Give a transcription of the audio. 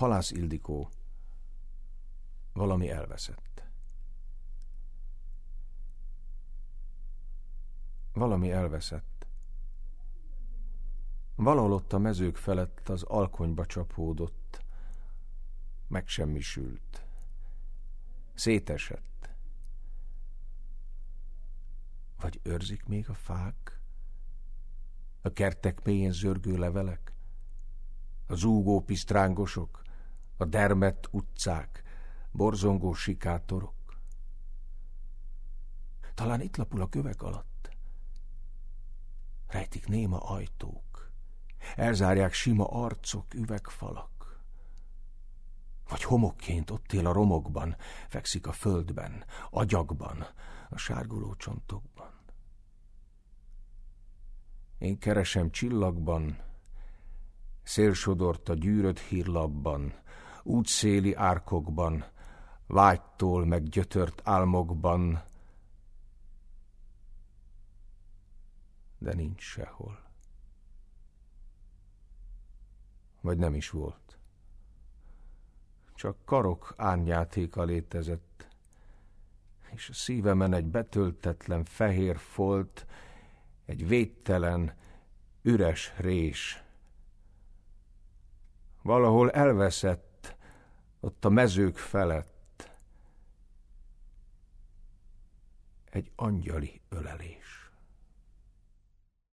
Halász Ildikó, valami elveszett. Valami elveszett. Valahol ott a mezők felett az alkonyba csapódott, megsemmisült, szétesett. Vagy őrzik még a fák, a kertek mélyén zörgő levelek, a zúgó pisztrángosok, a dermedt utcák, borzongó sikátorok. Talán itt lapul a kövek alatt. Rejtik néma ajtók, elzárják sima arcok, üvegfalak. Vagy homokként ott él a romokban, fekszik a földben, agyagban, a sárguló csontokban. Én keresem csillagban, szélsodort a gyűrött hírlapban, útszéli árkokban, vágytól meggyötört álmokban, de nincs sehol. Vagy nem is volt. Csak karok árnyjátéka létezett, és a szívemen egy betöltetlen fehér folt, egy védtelen, üres rés. Valahol elveszett, ott a mezők felett, egy angyali ölelés.